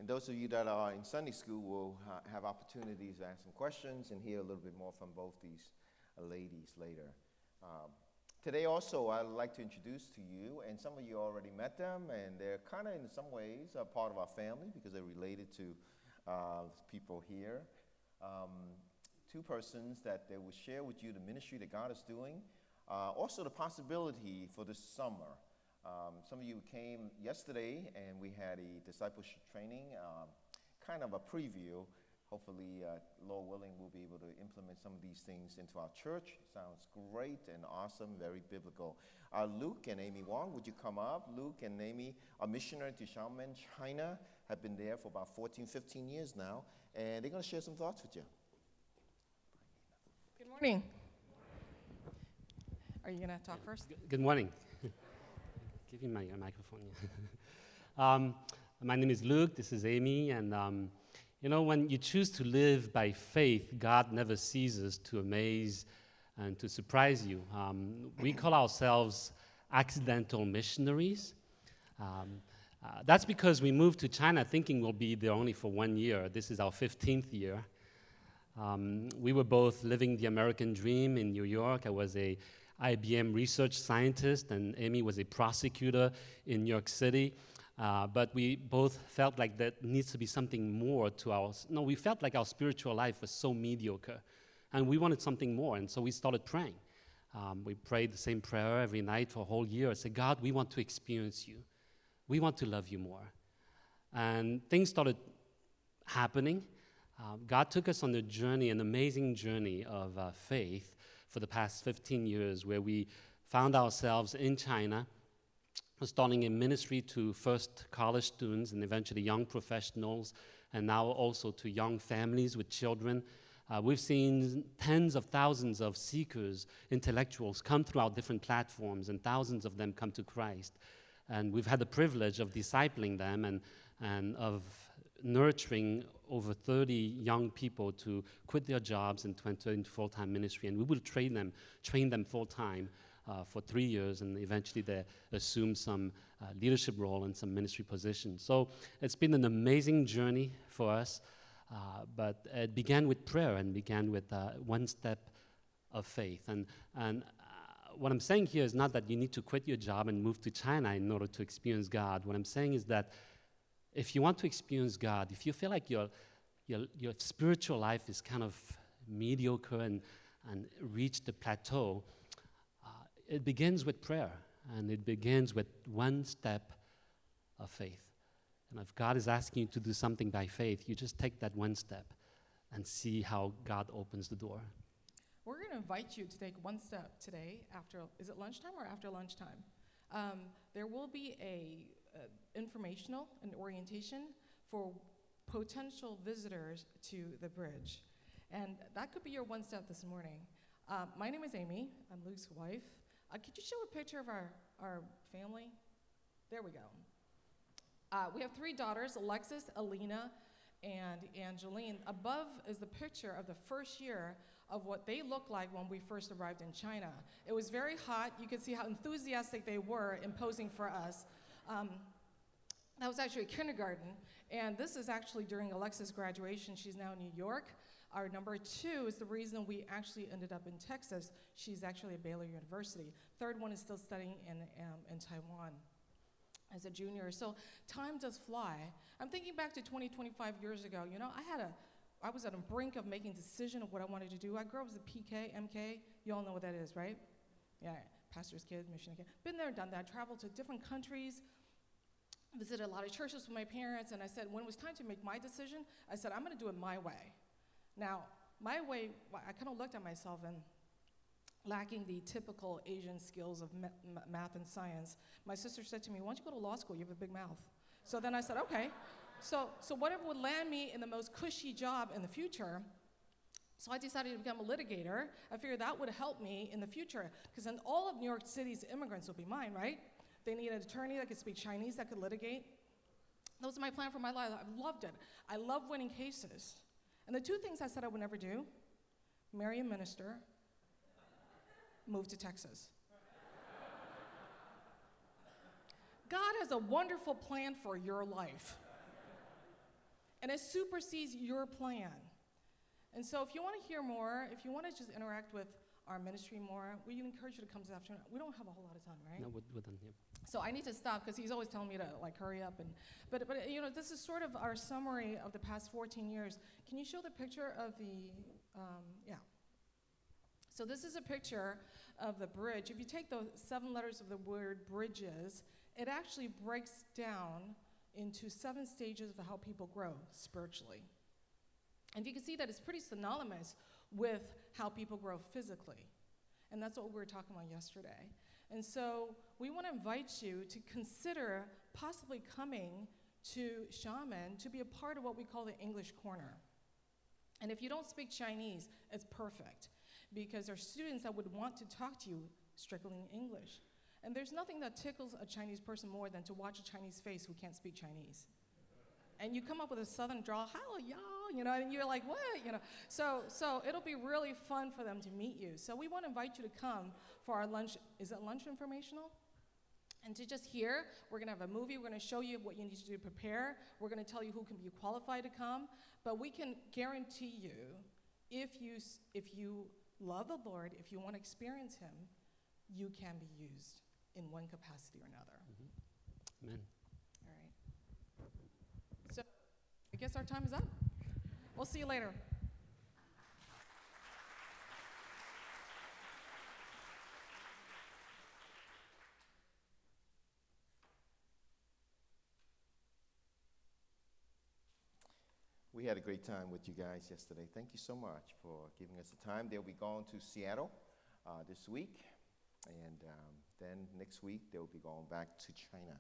And those of you that are in Sunday school will have opportunities to ask some questions and hear a little bit more from both these ladies later. Today also, I'd like to introduce to you, and some of you already met them, and they're kind of in some ways a part of our family because they're related to people here. Two persons that they will share with you the ministry that God is doing, also the possibility for this summer. Some of you came yesterday, and we had a discipleship training, kind of a preview. Hopefully, Lord willing, we'll be able to implement some of these things into our church. Sounds great and awesome, very biblical. Luke and Amy Wong, would you come up? Luke and Amy are missionary to Xiamen, China, have been there for about 14, 15 years now, and they're going to share some thoughts with you. Good morning. Are you going to talk first? Good morning. Give me my microphone. My name is Luke. This is Amy. And, when you choose to live by faith, God never ceases to amaze and to surprise you. We call ourselves accidental missionaries. That's because we moved to China thinking we'll be there only for 1 year. This is our 15th year. We were both living the American dream in New York. I was a IBM research scientist, and Amy was a prosecutor in New York City. But we both felt like there needs to be something more to we felt like our spiritual life was so mediocre, and we wanted something more, and so we started praying. We prayed the same prayer every night for a whole year. I said, God, we want to experience you. We want to love you more. And things started happening. God took us on a journey, an amazing journey of faith, for the past 15 years, where we found ourselves in China, starting a ministry to first college students and eventually young professionals, and now also to young families with children. We've seen tens of thousands of seekers, intellectuals come through our different platforms, and thousands of them come to Christ. And we've had the privilege of discipling them and of nurturing over 30 young people to quit their jobs and to enter into full-time ministry. And we will train them full-time for 3 years, and eventually they assume some leadership role and some ministry position. So it's been an amazing journey for us, but it began with prayer and began with one step of faith. And what I'm saying here is not that you need to quit your job and move to China in order to experience God. What I'm saying is that if you want to experience God, if you feel like your spiritual life is kind of mediocre and reached the plateau, it begins with prayer, and it begins with one step of faith. And if God is asking you to do something by faith, you just take that one step and see how God opens the door. We're going to invite you to take one step today is it lunchtime or after lunchtime? There will be a informational and orientation for potential visitors to the bridge. And that could be your one step this morning. My name is Amy. I'm Luke's wife. Could you show a picture of our family? There we go. We have 3 daughters, Alexis, Alina, and Angeline. Above is the picture of the first year of what they looked like when we first arrived in China. It was very hot. You could see how enthusiastic they were in posing for us. That was actually kindergarten, and this is actually during Alexis' graduation. She's now in New York. Our number 2 is the reason we actually ended up in Texas. She's actually at Baylor University. Third one is still studying in Taiwan as a junior. So time does fly. I'm thinking back to 25 years ago. I was at a brink of making a decision of what I wanted to do. I grew up as a PK, MK. You all know what that is, right? Yeah, pastor's kid, missionary kid. Been there, done that. Traveled to different countries. Visited a lot of churches with my parents, and I said, when it was time to make my decision, I said, I'm going to do it my way. Now, my way, I kind of looked at myself and lacking the typical Asian skills of math and science. My sister said to me, why don't you go to law school? You have a big mouth. So then I said, okay. So whatever would land me in the most cushy job in the future, so I decided to become a litigator. I figured that would help me in the future, because in all of New York City's immigrants would be mine, right? They need an attorney that could speak Chinese, that could litigate. That was my plan for my life. I loved it. I love winning cases. And the 2 things I said I would never do, marry a minister, move to Texas. God has a wonderful plan for your life. And it supersedes your plan. And so if you want to hear more, if you want to just interact with our ministry more, we encourage you to come this afternoon. We don't have a whole lot of time, right? No, we're done here. So I need to stop because he's always telling me to hurry up. But this is sort of our summary of the past 14 years. Can you show the picture of the, yeah. So this is a picture of the bridge. If you take the 7 letters of the word bridges, it actually breaks down into 7 stages of how people grow spiritually. And you can see that it's pretty synonymous with how people grow physically. And that's what we were talking about yesterday. And so we want to invite you to consider possibly coming to Xiamen to be a part of what we call the English Corner. And if you don't speak Chinese, it's perfect, because there are students that would want to talk to you strictly in English. And there's nothing that tickles a Chinese person more than to watch a Chinese face who can't speak Chinese. And you come up with a southern drawl, hello, y'all, and you're like, what? So it'll be really fun for them to meet you. So we want to invite you to come for our lunch. Is it lunch informational? And to just hear, we're going to have a movie. We're going to show you what you need to do to prepare. We're going to tell you who can be qualified to come. But we can guarantee you, if you love the Lord, if you want to experience Him, you can be used in one capacity or another. Mm-hmm. Amen. All right. So I guess our time is up. We'll see you later. We had a great time with you guys yesterday. Thank you so much for giving us the time. They'll be going to Seattle this week, and then next week they'll be going back to China.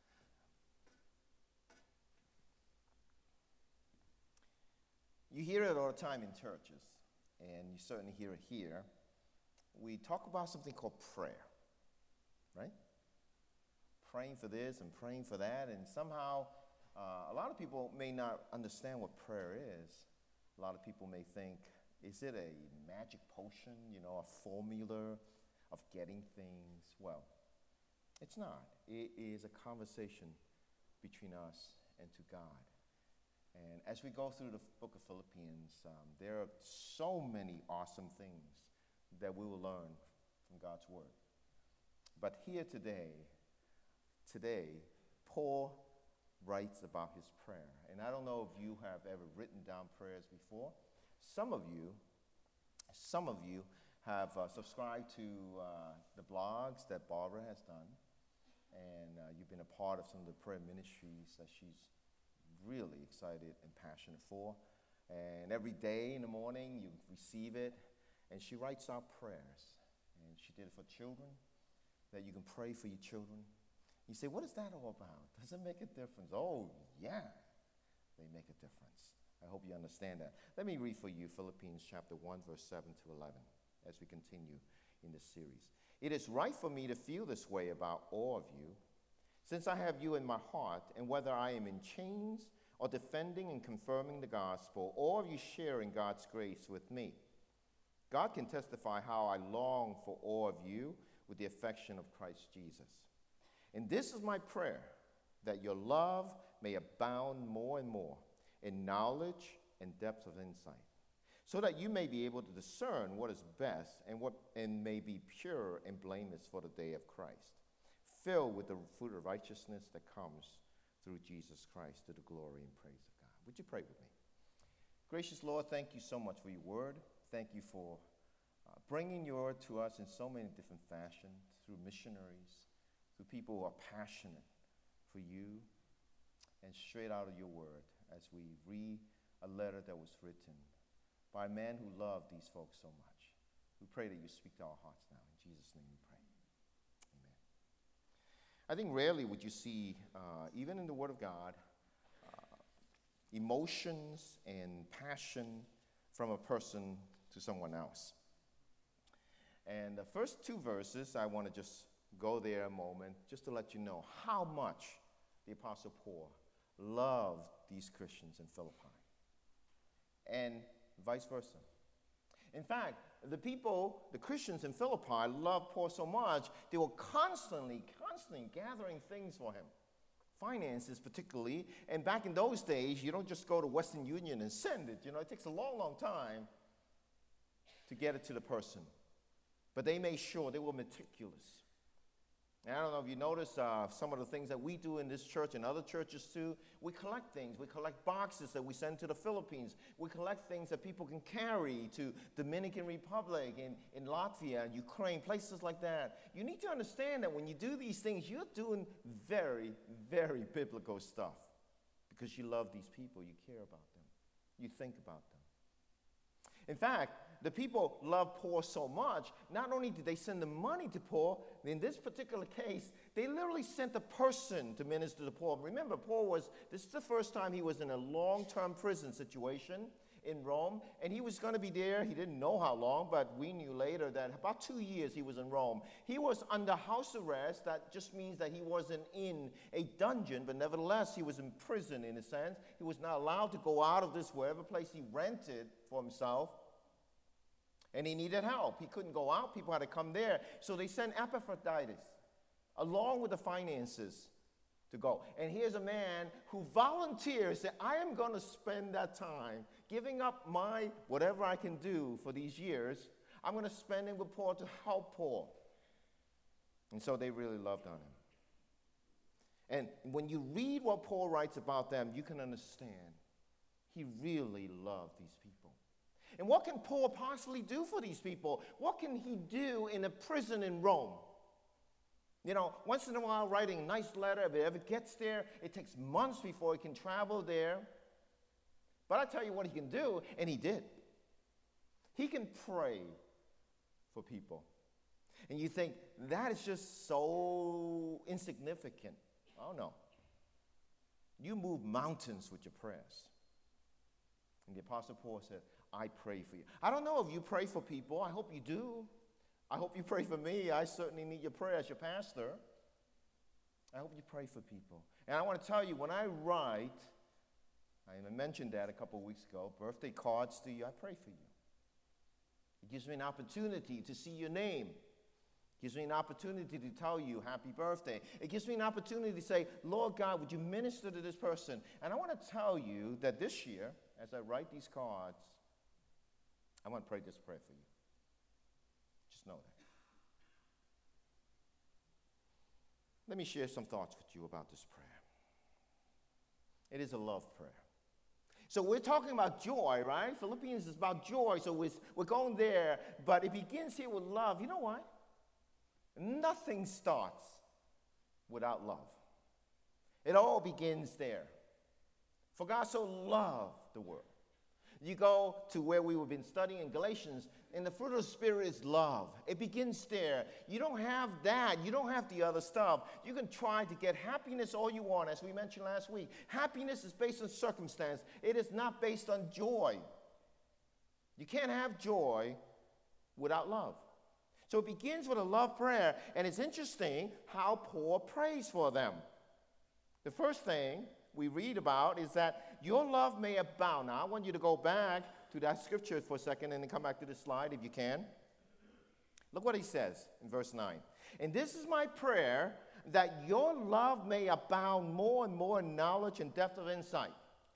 You hear it all the time in churches, and you certainly hear it here. We talk about something called prayer, right? Praying for this and praying for that, and somehow a lot of people may not understand what prayer is. A lot of people may think, is it a magic potion, a formula of getting things? Well, it's not. It is a conversation between us and to God. And as we go through the book of Philippians, there are so many awesome things that we will learn from God's word. But here today, Paul writes about his prayer. And I don't know if you have ever written down prayers before. Some of you have subscribed to the blogs that Barbara has done, and you've been a part of some of the prayer ministries that she's really excited and passionate for. And every day in the morning you receive it, and she writes out prayers. And she did it for children, that you can pray for your children. You say, what is that all about? Does it make a difference? Oh, yeah, they make a difference. I hope you understand that. Let me read for you Philippians chapter 1, verse 7 to 11, as we continue in this series. It is right for me to feel this way about all of you, since I have you in my heart, and whether I am in chains or defending and confirming the gospel, all of you share in God's grace with me. God can testify how I long for all of you with the affection of Christ Jesus. And this is my prayer, that your love may abound more and more in knowledge and depth of insight, so that you may be able to discern what is best and may be pure and blameless for the day of Christ, filled with the fruit of righteousness that comes through Jesus Christ to the glory and praise of God. Would you pray with me? Gracious Lord, thank you so much for your word. Thank you for bringing your word to us in so many different fashions, through missionaries, through people who are passionate for you, and straight out of your word as we read a letter that was written by a man who loved these folks so much. We pray that you speak to our hearts now. In Jesus' name we pray. Amen. I think rarely would you see, even in the Word of God, emotions and passion from a person to someone else. And the first 2 verses, I want to just go there a moment just to let you know how much the Apostle Paul loved these Christians in Philippi, and vice versa. In fact, the Christians in Philippi loved Paul so much, they were constantly gathering things for him. finances particularly. And back in those days, you don't just go to Western Union and send it. It takes a long, long time to get it to the person. But they made sure they were meticulous. And I don't know if you notice some of the things that we do in this church and other churches too. We collect things. We collect boxes that we send to the Philippines. We collect things that people can carry to Dominican Republic and in Latvia and Ukraine, places like that. You need to understand that when you do these things, you're doing very, very biblical stuff because you love these people. You care about them. You think about them. In fact, the people loved Paul so much, not only did they send the money to Paul, in this particular case, they literally sent a person to minister to Paul. Remember, this is the first time he was in a long-term prison situation in Rome, and he was going to be there. He didn't know how long, but we knew later that about 2 years he was in Rome. He was under house arrest. That just means that he wasn't in a dungeon, but nevertheless, he was in prison in a sense. He was not allowed to go out of this wherever place he rented for himself. And he needed help. He couldn't go out. People had to come there. So they sent Epaphroditus along with the finances to go. And here's a man who volunteers, said, I am going to spend that time giving up my whatever I can do for these years. I'm going to spend it with Paul to help Paul. And so they really loved on him. And when you read what Paul writes about them, you can understand he really loved these people. And what can Paul possibly do for these people? What can he do in a prison in Rome? Once in a while writing a nice letter, if it ever gets there, it takes months before he can travel there. But I tell you what he can do, and he did. He can pray for people. And you think, that is just so insignificant. Oh, no. You move mountains with your prayers. And the Apostle Paul said, I pray for you. I don't know if you pray for people. I hope you do. I hope you pray for me. I certainly need your prayer as your pastor. I hope you pray for people. And I want to tell you, when I write, I mentioned that a couple of weeks ago, birthday cards to you, I pray for you. It gives me an opportunity to see your name. It gives me an opportunity to tell you happy birthday. It gives me an opportunity to say, Lord God, would you minister to this person? And I want to tell you that this year, as I write these cards, I want to pray this prayer for you. Just know that. Let me share some thoughts with you about this prayer. It is a love prayer. So we're talking about joy, right? Philippians is about joy, so we're going there. But it begins here with love. You know why? Nothing starts without love. It all begins there. For God so loved the world. You go to where we've been studying in Galatians, and the fruit of the Spirit is love. It begins there. You don't have that. You don't have the other stuff. You can try to get happiness all you want, as we mentioned last week. Happiness is based on circumstance. It is not based on joy. You can't have joy without love. So it begins with a love prayer, and it's interesting how Paul prays for them. The first thing we read about is that your love may abound. Now, I want you to go back to that scripture for a second and then come back to the slide if you can. Look what he says in verse 9. And this is my prayer, that your love may abound more and more in knowledge and depth of insight.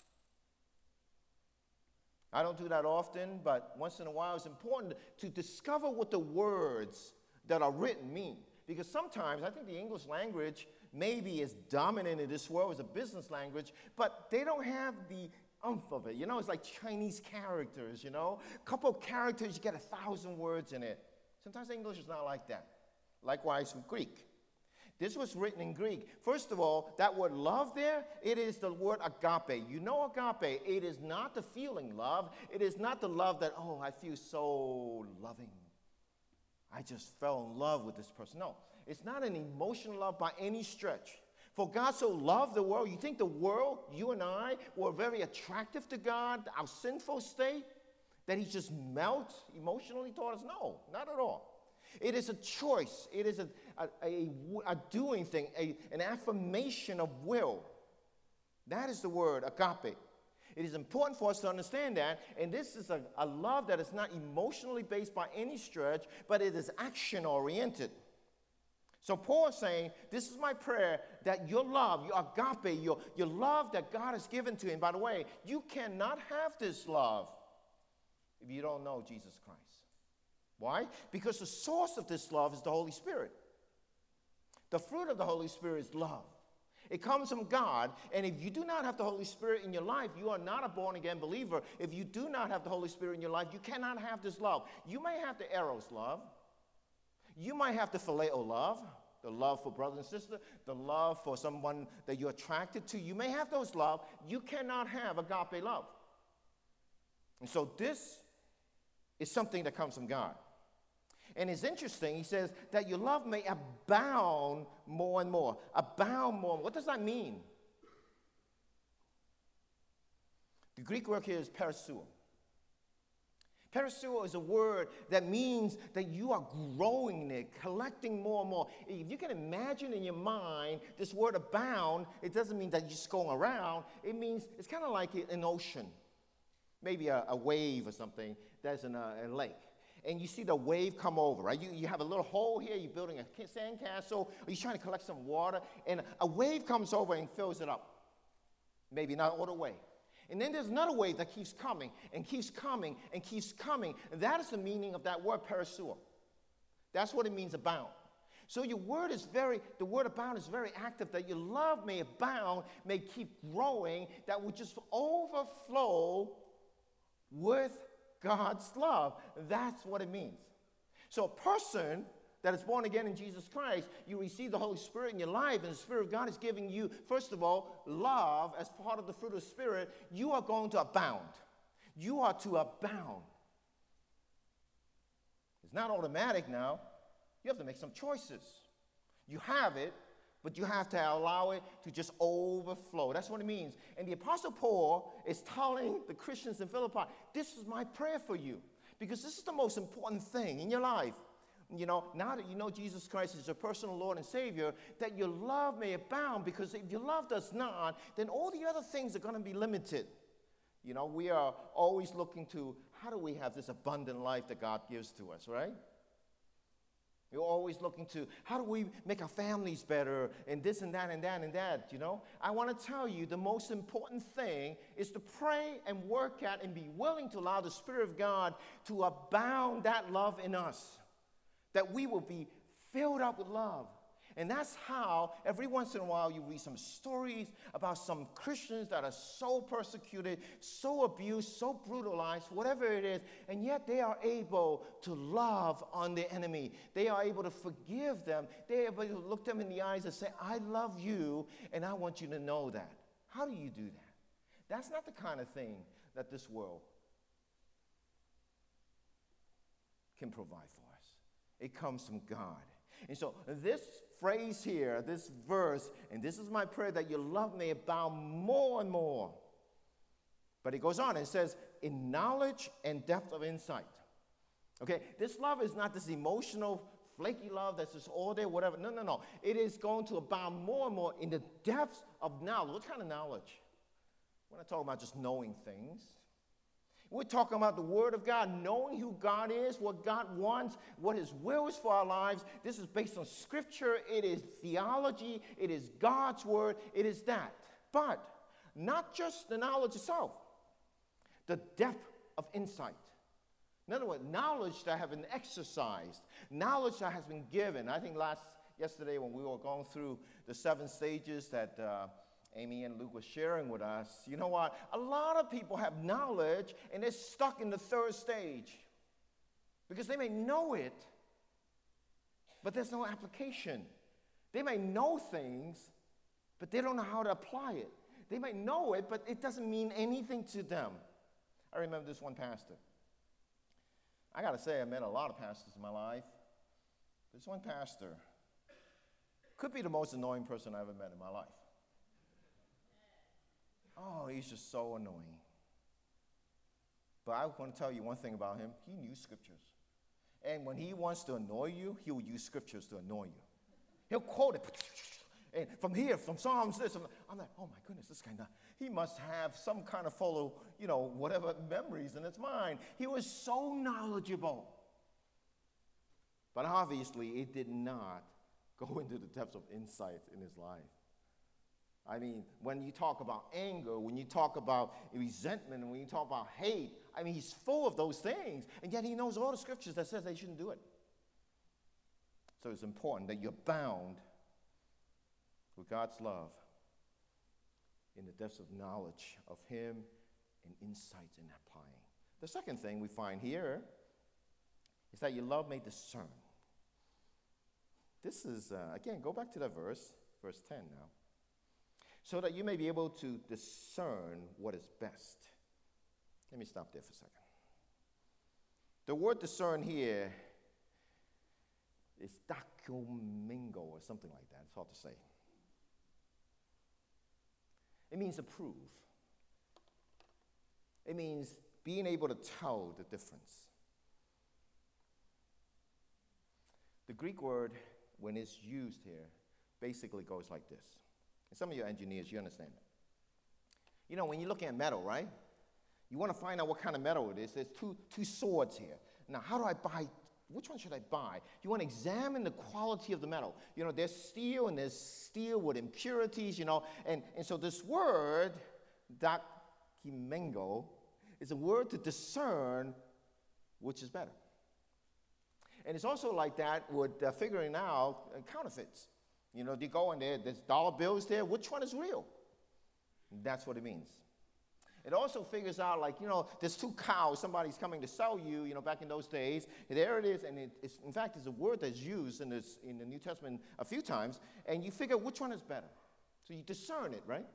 I don't do that often, but once in a while it's important to discover what the words that are written mean. Because sometimes I think the English language maybe is dominant in this world as a business language, but they don't have the umph of it. It's like Chinese characters, A couple of characters, you get 1,000 words in it. Sometimes English is not like that. Likewise with Greek. This was written in Greek. First of all, that word love there, it is the word agape. Agape, it is not the feeling love. It is not the love that, oh, I feel so loving. I just fell in love with this person. No, it's not an emotional love by any stretch. For God so loved the world. You think the world, you and I, were very attractive to God, our sinful state, that he just melts emotionally toward us? No, not at all. It is a choice. It is a doing thing, an affirmation of will. That is the word, agape. It is important for us to understand that, and this is a love that is not emotionally based by any stretch, but it is action-oriented. So Paul is saying, this is my prayer, that your love, your agape, your love that God has given to you. And by the way, you cannot have this love if you don't know Jesus Christ. Why? Because the source of this love is the Holy Spirit. The fruit of the Holy Spirit is love. It comes from God, and if you do not have the Holy Spirit in your life, you are not a born-again believer. If you do not have the Holy Spirit in your life, you cannot have this love. You may have the eros love. You might have the phileo love, the love for brother and sister, the love for someone that you're attracted to. You may have those love. You cannot have agape love. And so this is something that comes from God. And it's interesting, he says, that your love may abound more and more. Abound more. What does that mean? The Greek word here is perisseuo. Perisseuo is a word that means that you are growing it, collecting more and more. If you can imagine in your mind this word abound, it doesn't mean that you're just going around. It means it's kind of like an ocean, maybe a wave or something that's in a lake. And you see the wave come over, right? You have a little hole here, you're building a sandcastle, or you're trying to collect some water, and a wave comes over and fills it up. Maybe not all the way. And then there's another wave that keeps coming, and keeps coming, and keeps coming. And that is the meaning of that word, perisseuo. That's what it means, abound. So the word abound is very active, that your love may abound, may keep growing, that will just overflow with God's love. That's what it means. So a person that is born again in Jesus Christ, you receive the Holy Spirit in your life, and the Spirit of God is giving you, first of all, love as part of the fruit of the Spirit. You are going to abound. You are to abound. It's not automatic now. You have to make some choices. You have it, but you have to allow it to just overflow. That's what it means. And the Apostle Paul is telling the Christians in Philippi, this is my prayer for you, because this is the most important thing in your life. You know, now that you know Jesus Christ is your personal Lord and Savior, that your love may abound, because if your love does not, then all the other things are going to be limited. You know, we are always looking to, how do we have this abundant life that God gives to us, right? You're always looking to, how do we make our families better, and this and that and that and that, you know? I want to tell you, the most important thing is to pray and work at and be willing to allow the Spirit of God to abound that love in us, that we will be filled up with love. And that's how every once in a while you read some stories about some Christians that are so persecuted, so abused, so brutalized, whatever it is, and yet they are able to love on their enemy. They are able to forgive them. They are able to look them in the eyes and say, I love you, and I want you to know that. How do you do that? That's not the kind of thing that this world can provide for us. It comes from God. And so this phrase here, this verse, and this is my prayer, that your love may abound more and more. But it goes on and says, in knowledge and depth of insight. Okay, this love is not this emotional, flaky love that's just all there, whatever. No. It is going to abound more and more in the depths of knowledge. What kind of knowledge? We're not talking about just knowing things. We're talking about the Word of God, knowing who God is, what God wants, what His will is for our lives. This is based on Scripture. It is theology. It is God's Word. It is that. But not just the knowledge itself, the depth of insight. In other words, knowledge that has been exercised, knowledge that has been given. I think yesterday when we were going through the 7 stages that Amy and Luke were sharing with us, you know what? A lot of people have knowledge and they're stuck in the 3rd stage because they may know it, but there's no application. They may know things, but they don't know how to apply it. They may know it, but it doesn't mean anything to them. I remember this one pastor. I got to say, I met a lot of pastors in my life. This one pastor could be the most annoying person I ever met in my life. Oh, he's just so annoying. But I want to tell you one thing about him. He knew Scriptures. And when he wants to annoy you, he will use Scriptures to annoy you. He'll quote it. And from here, from Psalms, this. I'm like, oh my goodness, this guy, he must have some kind of whatever memories in his mind. He was so knowledgeable. But obviously, it did not go into the depths of insight in his life. I mean, when you talk about anger, when you talk about resentment, when you talk about hate, I mean, he's full of those things, and yet he knows all the scriptures that says they shouldn't do it. So it's important that you're bound with God's love in the depths of knowledge of him and insights in applying. The second thing we find here is that your love may discern. This is, again, go back to that verse 10 now. So that you may be able to discern what is best. Let me stop there for a second. The word discern here is dakumingo or something like that. It's hard to say. It means approve. It means being able to tell the difference. The Greek word, when it's used here, basically goes like this. And some of you engineers, you understand that. You know, when you're looking at metal, right? You want to find out what kind of metal it is. There's two swords here. Now, how do I buy? Which one should I buy? You want to examine the quality of the metal. You know, there's steel, and there's steel with impurities, you know. And so this word, dakimengo, is a word to discern which is better. And it's also like that with figuring out counterfeits. You know, they go in there, there's dollar bills there, which one is real? That's what it means. It also figures out, like, you know, there's two cows somebody's coming to sell you, you know, back in those days. There it is, and it's, in fact, it's a word that's used in the New Testament a few times, and you figure which one is better. So you discern it, right?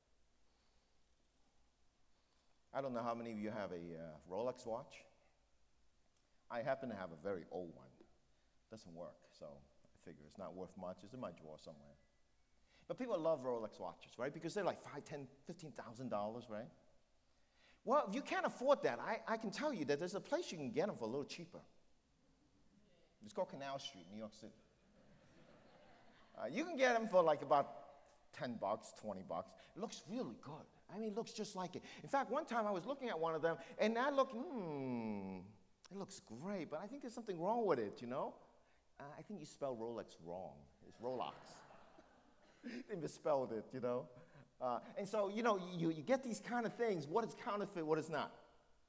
I don't know how many of you have a Rolex watch. I happen to have a very old one. Doesn't work, so I figure it's not worth much. It's in my drawer somewhere. But people love Rolex watches, right? Because they're like $5,000, $10,000, $15,000, right? Well, if you can't afford that, I can tell you that there's a place you can get them for a little cheaper. It's called Canal Street, New York City. You can get them for like about $10, $20. It looks really good. I mean, it looks just like it. In fact, one time I was looking at one of them, and I looked, it looks great, but I think there's something wrong with it, you know? I think you spelled Rolex wrong. It's Rolex. They misspelled it, you know? And so, you know, you get these kind of things. What is counterfeit, what is not?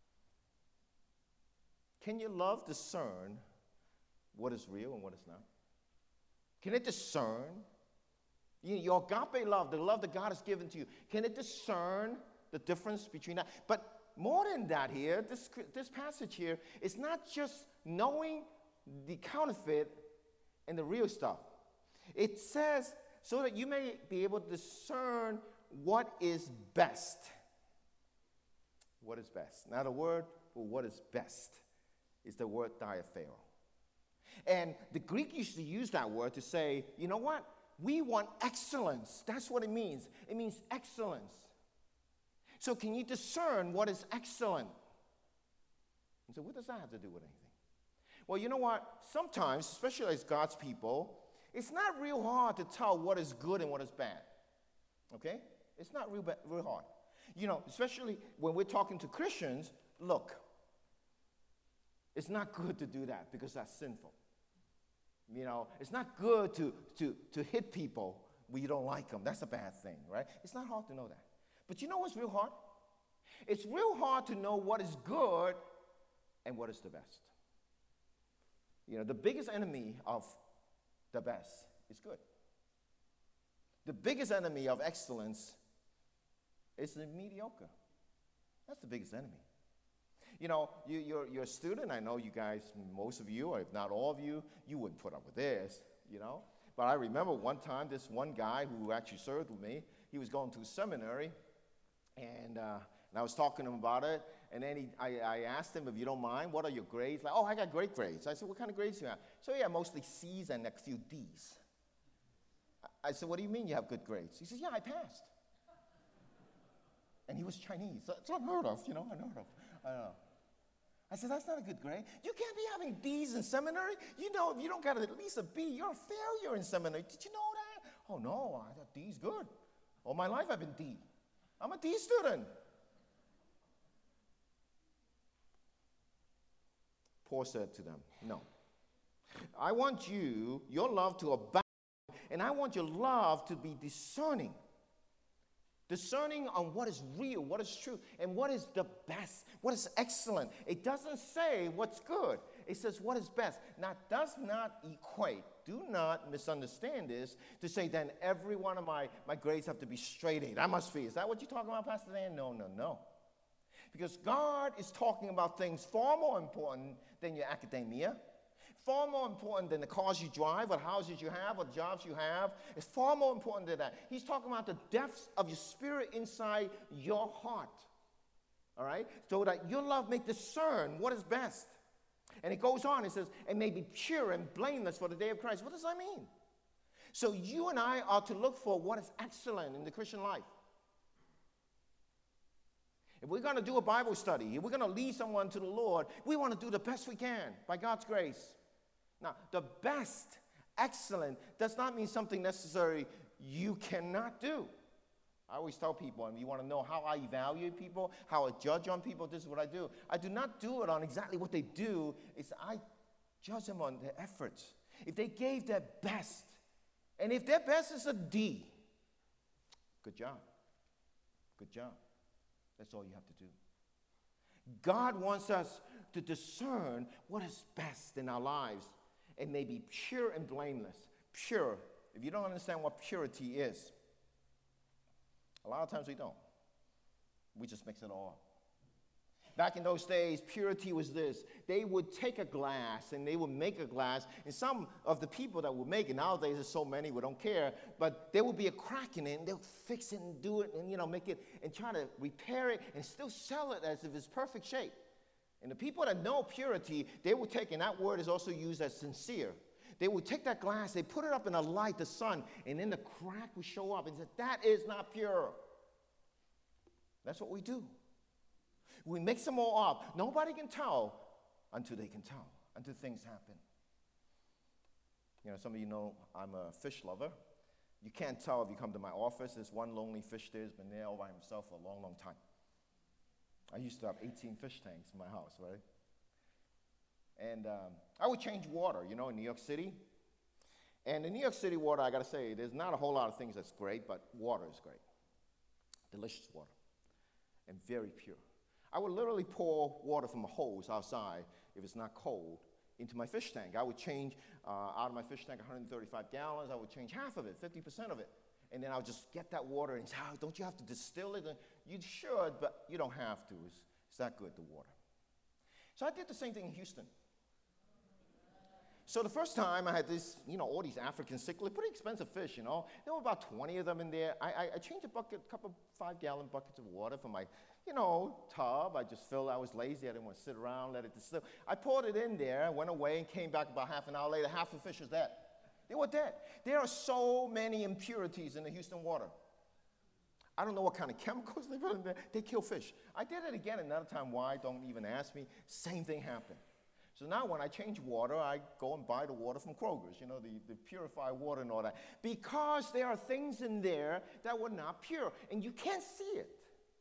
Can your love discern what is real and what is not? Can it discern? Your agape love, the love that God has given to you, can it discern the difference between that? But more than that here, this passage here is not just knowing the counterfeit and the real stuff. It says, so that you may be able to discern what is best. What is best? Now, the word for what is best is the word diaphero. And the Greek used to use that word to say, you know what? We want excellence. That's what it means. It means excellence. So can you discern what is excellent? And so what does that have to do with anything? Well, you know what? Sometimes, especially as God's people, it's not real hard to tell what is good and what is bad. Okay? It's not real hard. You know, especially when we're talking to Christians, look, it's not good to do that because that's sinful. You know, it's not good to hit people when you don't like them. That's a bad thing, right? It's not hard to know that. But you know what's real hard? It's real hard to know what is good and what is the best. You know, the biggest enemy of the best is good. The biggest enemy of excellence is the mediocre. That's the biggest enemy. You know, you're a student. I know you guys, most of you, or if not all of you, you wouldn't put up with this, you know. But I remember one time, this one guy who actually served with me, he was going to seminary, and I was talking to him about it, and then I asked him, if you don't mind, what are your grades? Like, oh, I got great grades. I said, what kind of grades do you have? So yeah, mostly C's and a few D's. I said, what do you mean you have good grades? He says, yeah, I passed. And he was Chinese. So it's unheard of, you know, unheard of. I don't know. I said, that's not a good grade. You can't be having D's in seminary. You know, if you don't got at least a B, you're a failure in seminary. Did you know that? Oh, no, I thought D's good. All my life I've been D. I'm a D student. Paul said to them, no. I want your love to abound And I want your love to be discerning. Discerning on what is real, what is true, and what is the best, what is excellent. It doesn't say what's good. It says what is best. Now, does not equate, do not misunderstand this, to say then every one of my grades have to be straight A. That must be. Is that what you're talking about, Pastor Dan? No. Because God is talking about things far more important than your academia, far more important than the cars you drive or the houses you have or the jobs you have. It's far more important than that. He's talking about the depths of your spirit inside your heart. All right? So that your love may discern what is best. And it goes on, it says, and may be pure and blameless for the day of Christ. What does that mean? So you and I are to look for what is excellent in the Christian life. If we're going to do a Bible study, if we're going to lead someone to the Lord, we want to do the best we can by God's grace. Now, the best, excellent, does not mean something necessary you cannot do. I always tell people, and you want to know how I evaluate people, how I judge on people, this is what I do. I do not do it on exactly what they do. It's I judge them on their efforts. If they gave their best, and if their best is a D, good job. Good job. That's all you have to do. God wants us to discern what is best in our lives and may be pure and blameless. Pure. If you don't understand what purity is, a lot of times we don't. We just mix it all up. Back in those days, purity was this. They would take a glass and they would make a glass. And some of the people that would make it, nowadays there's so many, we don't care, but there would be a crack in it and they'll fix it and do it and, make it and try to repair it and still sell it as if it's perfect shape. And the people that know purity, they would take, and that word is also used as sincere. They would take that glass, they put it up in a light, the sun, and then the crack would show up and say, that is not pure. That's what we do. We mix them all up. Nobody can tell until they can tell, until things happen. Some of you know I'm a fish lover. You can't tell if you come to my office. There's one lonely fish there who's been there all by himself for a long, long time. I used to have 18 fish tanks in my house, right? And I would change water, in New York City. And the New York City water, I got to say, there's not a whole lot of things that's great, but water is great. Delicious water. And very pure. I would literally pour water from a hose outside, if it's not cold, into my fish tank. I would change out of my fish tank 135 gallons. I would change half of it, 50% of it. And then I would just get that water and say, don't you have to distill it? And you should, but you don't have to. It's that good, the water. So I did the same thing in Houston. So the first time I had this, all these African cichlid, pretty expensive fish, There were about 20 of them in there. I changed a couple 5-gallon buckets of water from my, tub. I was lazy. I didn't want to sit around, let it distill. I poured it in there, went away, and came back about half an hour later. Half the fish was dead. They were dead. There are so many impurities in the Houston water. I don't know what kind of chemicals they put in there. They kill fish. I did it again another time. Why? Don't even ask me. Same thing happened. So now when I change water, I go and buy the water from Kroger's, the purified water and all that. Because there are things in there that were not pure, and you can't see it.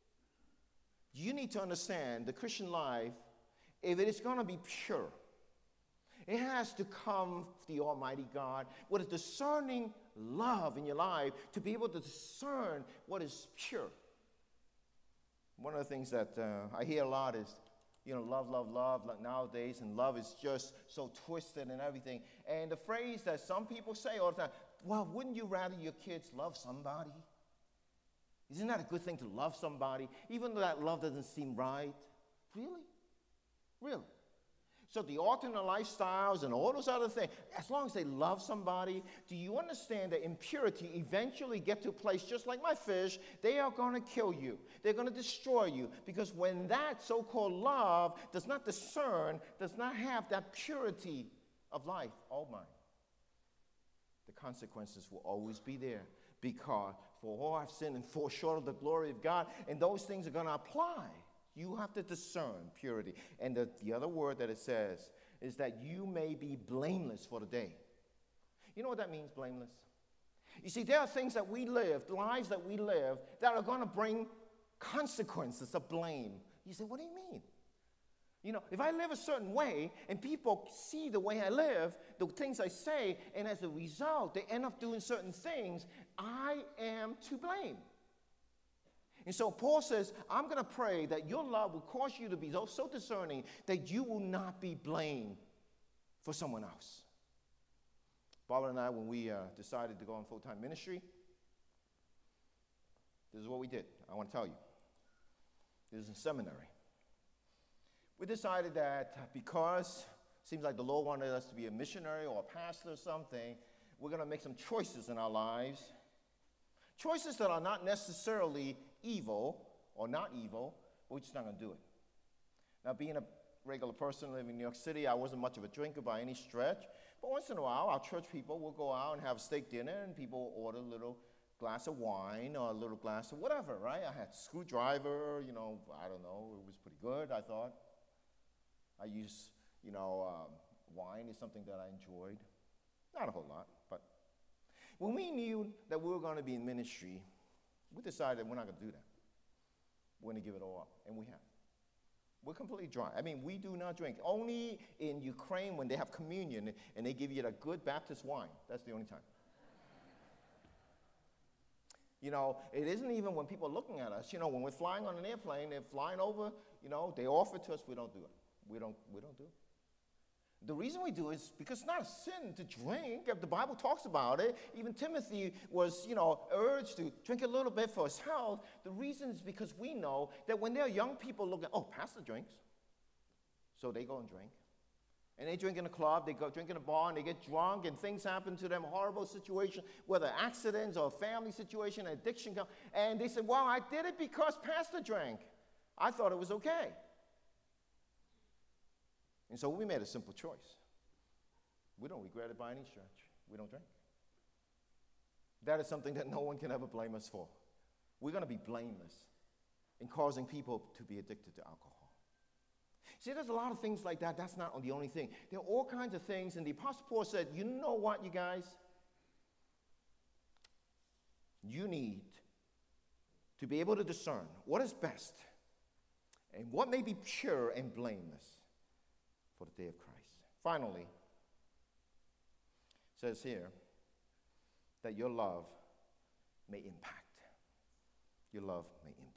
You need to understand the Christian life, if it is going to be pure, it has to come from the Almighty God with a discerning love in your life to be able to discern what is pure. One of the things that I hear a lot is, love, like nowadays, and love is just so twisted and everything. And the phrase that some people say all the time, well, wouldn't you rather your kids love somebody? Isn't that a good thing to love somebody, even though that love doesn't seem right? Really? Really? So the alternate lifestyles and all those other things, as long as they love somebody, do you understand that impurity eventually get to a place just like my fish, they are going to kill you. They're going to destroy you. Because when that so-called love does not discern, does not have that purity of life, oh my, the consequences will always be there. Because for all I've sinned and fall short of the glory of God, and those things are going to apply. You have to discern purity. And the other word that it says is that you may be blameless for the day. You know what that means, blameless? You see, there are things that we live, lives that we live, that are going to bring consequences of blame. You say, what do you mean? You know, if I live a certain way and people see the way I live, the things I say, and as a result, they end up doing certain things, I am to blame. And so Paul says, I'm going to pray that your love will cause you to be so discerning that you will not be blamed for someone else. Barbara and I, when we decided to go on full-time ministry, this is what we did. I want to tell you. This is in seminary. We decided that because it seems like the Lord wanted us to be a missionary or a pastor or something, we're going to make some choices in our lives. Choices that are not necessarily evil or not evil, but we're just not going to do it. Now, being a regular person living in New York City, I wasn't much of a drinker by any stretch. But once in a while, our church people will go out and have a steak dinner, and people order a little glass of wine or a little glass of whatever, right? I had screwdriver, you know, I don't know. It was pretty good, I thought. I use, wine is something that I enjoyed. Not a whole lot, but when we knew that we were going to be in ministry, we decided we're not going to do that. We're going to give it all up, and we have. We're completely dry. I mean, we do not drink. Only in Ukraine when they have communion and they give you that good Baptist wine. That's the only time. You know, it isn't even when people are looking at us. You know, when we're flying on an airplane, they're flying over, they offer to us, we don't do it. We don't do it. The reason we do it is because it's not a sin to drink. The Bible talks about it. Even Timothy was, urged to drink a little bit for his health. The reason is because we know that when there are young people looking, pastor drinks. So they go and drink. And they drink in a club, they go drink in a bar, and they get drunk, and things happen to them, horrible situation, whether accidents or family situation, addiction, and they say, well, I did it because pastor drank. I thought it was okay. And so we made a simple choice. We don't regret it by any stretch. We don't drink. That is something that no one can ever blame us for. We're going to be blameless in causing people to be addicted to alcohol. See, there's a lot of things like that. That's not the only thing. There are all kinds of things. And the Apostle Paul said, you know what, you guys? You need to be able to discern what is best and what may be pure and blameless for the day of Christ. Finally, it says here that your love may impact. Your love may impact.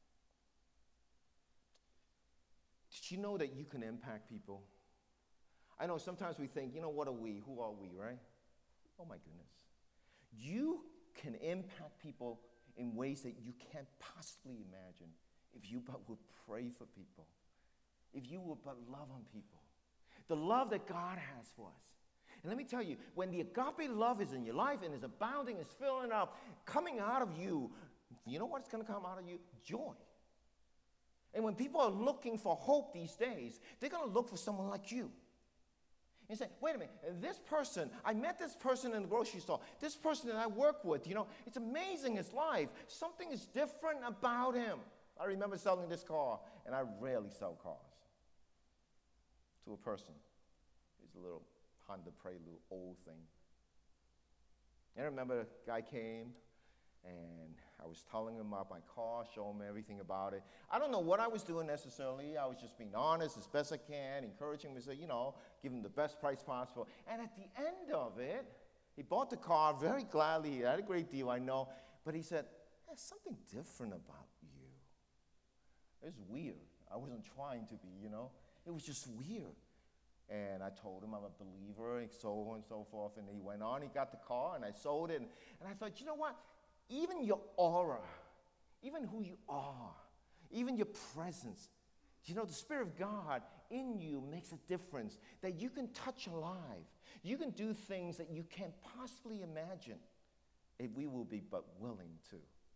Did you know that you can impact people? I know sometimes we think, what are we? Who are we, right? Oh my goodness. You can impact people in ways that you can't possibly imagine if you but would pray for people, if you would but love on people. The love that God has for us. And let me tell you, when the agape love is in your life and is abounding, is filling up, coming out of you, you know what's going to come out of you? Joy. And when people are looking for hope these days, they're going to look for someone like you. And say, wait a minute, this person, I met this person in the grocery store, this person that I work with, it's amazing his life. Something is different about him. I remember selling this car, and I rarely sell cars to a person. It's a little Honda Prelude, old thing. And I remember a guy came, and I was telling him about my car, showing him everything about it. I don't know what I was doing necessarily. I was just being honest as best I can, encouraging him to say, give him the best price possible. And at the end of it, he bought the car very gladly. He had a great deal, I know. But he said, there's something different about you. It was weird. I wasn't trying to be, It was just weird. And I told him I'm a believer, and so on and so forth. And he went on, he got the car, and I sold it. And I thought, you know what? Even your aura, even who you are, even your presence, the Spirit of God in you makes a difference, that you can touch a life. You can do things that you can't possibly imagine if we will be but willing to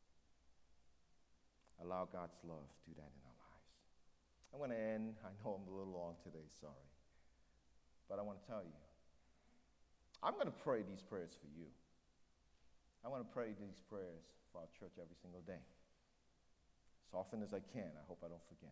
allow God's love to do that in our lives. I'm going to end. I know I'm a little long today, sorry. But I want to tell you, I'm going to pray these prayers for you. I want to pray these prayers for our church every single day. As often as I can. I hope I don't forget.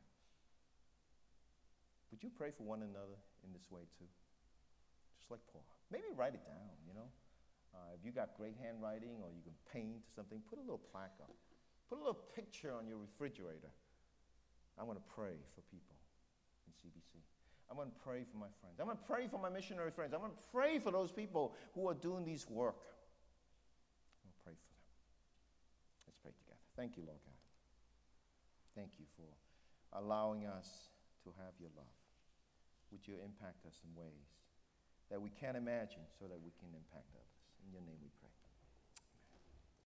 Would you pray for one another in this way too? Just like Paul. Maybe write it down, If you got great handwriting or you can paint something, put a little plaque up. Put a little picture on your refrigerator. I want to pray for people. in CBC. I'm going to pray for my friends. I'm going to pray for my missionary friends. I'm going to pray for those people who are doing this work. I'm going to pray for them. Let's pray together. Thank you, Lord God. Thank you for allowing us to have your love. Would you impact us in ways that we can't imagine so that we can impact others? In your name we pray.